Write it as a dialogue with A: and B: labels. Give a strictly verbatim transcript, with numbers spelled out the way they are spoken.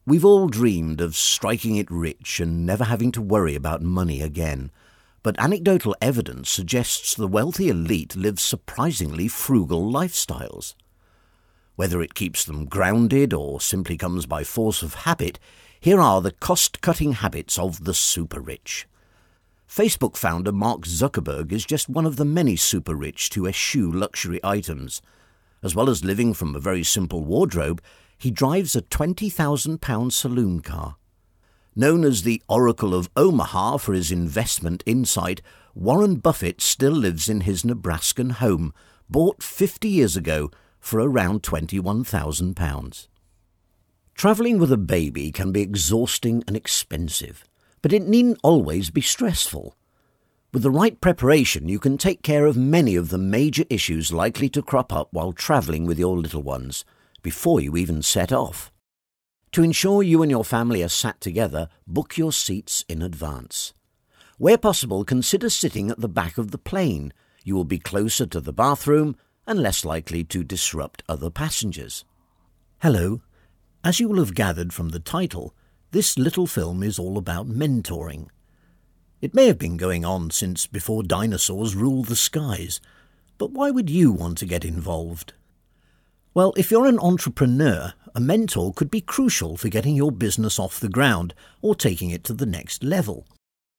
A: We've all dreamed of striking it rich and never having to worry about money again. But anecdotal evidence suggests the wealthy elite live surprisingly frugal lifestyles. Whether it keeps them grounded or simply comes by force of habit, here are the cost-cutting habits of the super-rich. Facebook founder Mark Zuckerberg is just one of the many super-rich to eschew luxury items. As well as living from a very simple wardrobe, he drives a twenty thousand pound saloon car. Known as the Oracle of Omaha for his investment insight, Warren Buffett still lives in his Nebraskan home, bought fifty years ago for around twenty-one thousand pounds. Travelling with a baby can be exhausting and expensive, but it needn't always be stressful. With the right preparation, you can take care of many of the major issues likely to crop up while travelling with your little ones, before you even set off. To ensure you and your family are sat together, book your seats in advance. Where possible, consider sitting at the back of the plane. You will be closer to the bathroom and less likely to disrupt other passengers. Hello. As you will have gathered from the title, this little film is all about mentoring. It may have been going on since before dinosaurs ruled the skies, but why would you want to get involved? Well, if you're an entrepreneur, a mentor could be crucial for getting your business off the ground or taking it to the next level.